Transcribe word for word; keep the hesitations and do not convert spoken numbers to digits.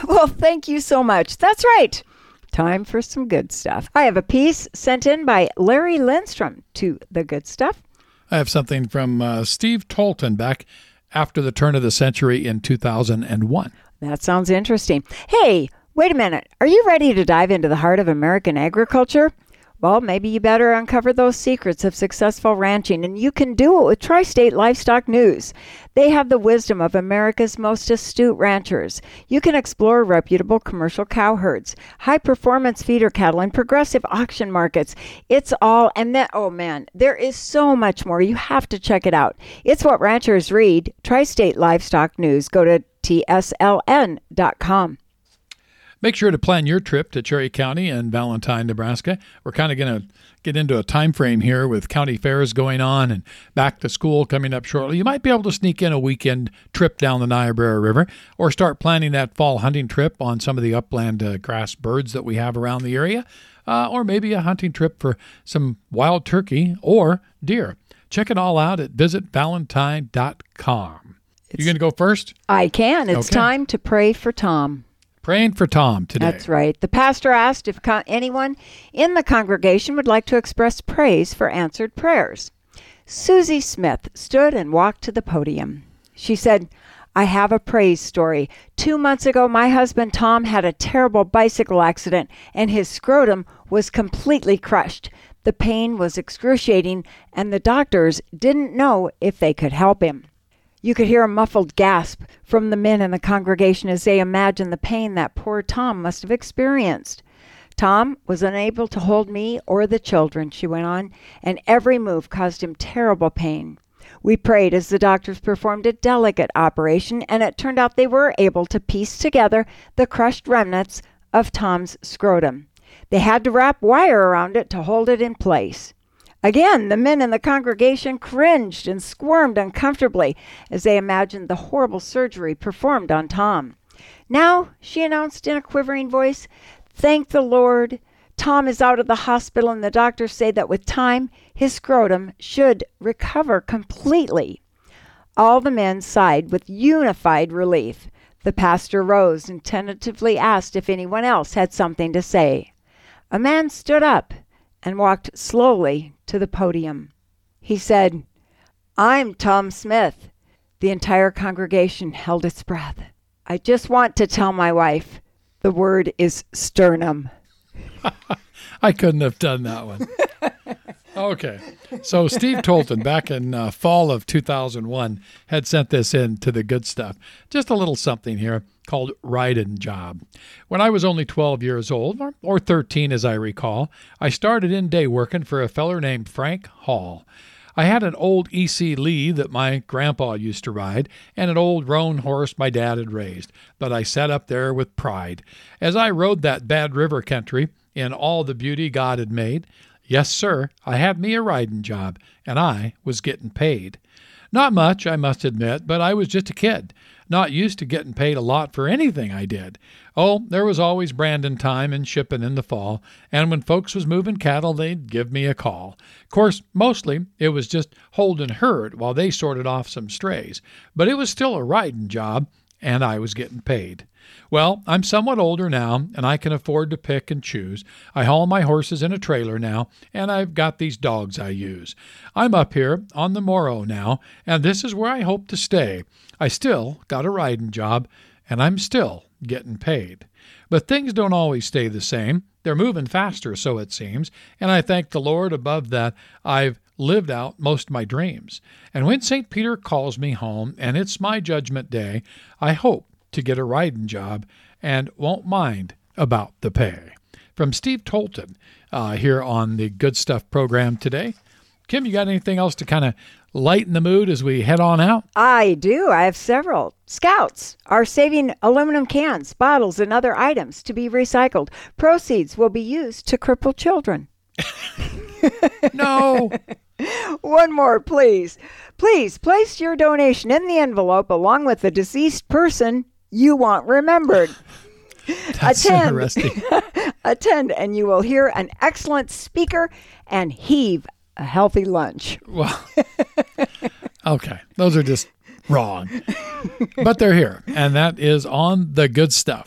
Well, thank you so much. That's right. Time for some good stuff. I have a piece sent in by Larry Lindstrom to the good stuff. I have something from uh, Steve Tolton back after the turn of the century in two thousand one. That sounds interesting. Hey, wait a minute. Are you ready to dive into the heart of American agriculture? Well, maybe you better uncover those secrets of successful ranching, and you can do it with Tri-State Livestock News. They have the wisdom of America's most astute ranchers. You can explore reputable commercial cow herds, high-performance feeder cattle, and progressive auction markets. It's all, and then, oh man, there is so much more. You have to check it out. It's what ranchers read. Tri-State Livestock News. Go to T S L N dot com. Make sure to plan your trip to Cherry County and Valentine, Nebraska. We're kind of going to get into a time frame here with county fairs going on and back to school coming up shortly. You might be able to sneak in a weekend trip down the Niobrara River or start planning that fall hunting trip on some of the upland uh, grass birds that we have around the area, uh, or maybe a hunting trip for some wild turkey or deer. Check it all out at visit valentine dot com. You going to go first? I can. It's okay. Time to pray for Tom. Praying for Tom today. That's right. The pastor asked if co- anyone in the congregation would like to express praise for answered prayers. Susie Smith stood and walked to the podium. She said, I have a praise story. Two months ago, my husband Tom had a terrible bicycle accident, and his scrotum was completely crushed. The pain was excruciating, and the doctors didn't know if they could help him. You could hear a muffled gasp from the men in the congregation as they imagined the pain that poor Tom must have experienced. Tom was unable to hold me or the children, she went on, and every move caused him terrible pain. We prayed as the doctors performed a delicate operation, and it turned out they were able to piece together the crushed remnants of Tom's scrotum. They had to wrap wire around it to hold it in place. Again, the men in the congregation cringed and squirmed uncomfortably as they imagined the horrible surgery performed on Tom. Now, she announced in a quivering voice, thank the Lord. Tom is out of the hospital, and the doctors say that with time, his scrotum should recover completely. All the men sighed with unified relief. The pastor rose and tentatively asked if anyone else had something to say. A man stood up and walked slowly to the podium. He said, I'm Tom Smith. The entire congregation held its breath. I just want to tell my wife, the word is sternum. I couldn't have done that one. Okay. So Steve Tolton, back in uh, fall of two thousand one, had sent this in to the good stuff. Just a little something here called Riding Job. When I was only twelve years old, or, or thirteen as I recall, I started in day working for a feller named Frank Hall. I had an old E C Lee that my grandpa used to ride and an old roan horse my dad had raised, but I sat up there with pride. As I rode that Bad River country in all the beauty God had made, yes, sir, I had me a riding job, and I was getting paid. Not much, I must admit, but I was just a kid, not used to getting paid a lot for anything I did. Oh, there was always branding time and shipping in the fall, and when folks was moving cattle, they'd give me a call. Of course, mostly it was just holding herd while they sorted off some strays, but it was still a riding job, and I was getting paid. Well, I'm somewhat older now, and I can afford to pick and choose. I haul my horses in a trailer now, and I've got these dogs I use. I'm up here on the Morrow now, and this is where I hope to stay. I still got a riding job, and I'm still getting paid. But things don't always stay the same. They're moving faster, so it seems, and I thank the Lord above that I've lived out most of my dreams. And when Saint Peter calls me home, and it's my judgment day, I hope to get a riding job and won't mind about the pay. From Steve Tolton uh, here on the Good Stuff program today. Kim, you got anything else to kind of lighten the mood as we head on out? I do. I have several. Scouts are saving aluminum cans, bottles, and other items to be recycled. Proceeds will be used to cripple children. No. One more, please. Please place your donation in the envelope along with the deceased person you want remembered. That's attend, interesting. attend, and you will hear an excellent speaker and heave a healthy lunch. Well, okay. Those are just wrong. But they're here, and that is on the Good Stuff.